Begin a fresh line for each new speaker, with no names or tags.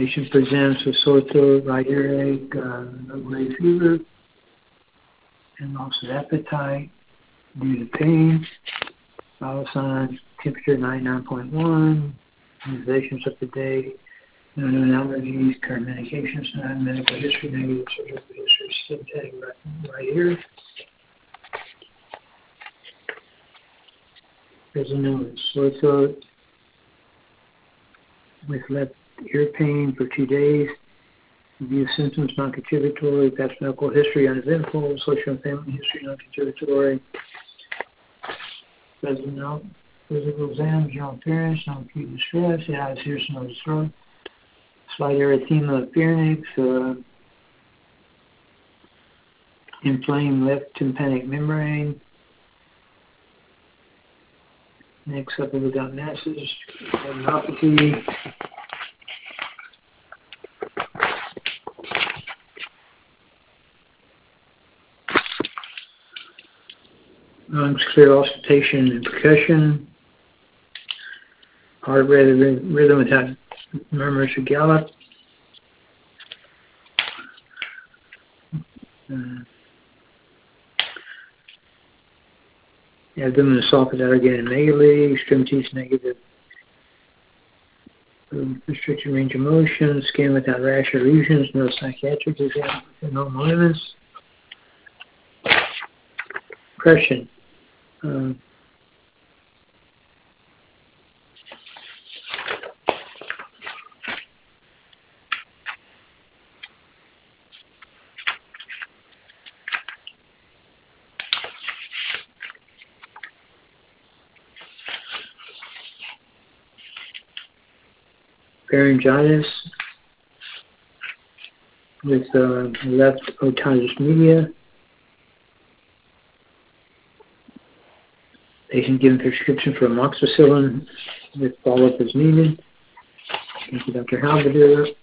Patient presents with sore throat, right earache, low-grade fever, and loss of appetite due to pain. Vital signs, temperature 99.1, immunizations up to date, no known allergies, current medications, none, medical history, negative surgical history, skin tag right here. President with sore throat, with left ear pain for 2 days. Review symptoms non-contributory, past medical history uneventful, social and family history non-contributory. President out, physical exam, general appearance, non-acute distress, eyes, ears, nose, throat. Slight erythema of pharynx, inflamed left tympanic membrane. Next up, we got masses, neuropathy. Lungs clear, auscultation and percussion. Heart rhythm without murmurs or gallop. Abdomen and esophagus irrigated negatively, extremities negative. Restricted range of motion, skin without rash or lesions, no psychiatric exam for normal limits. Depression. Pharyngitis with left otitis media. Patient given prescription for amoxicillin with follow-up as needed. Thank you, Dr. Halberdier.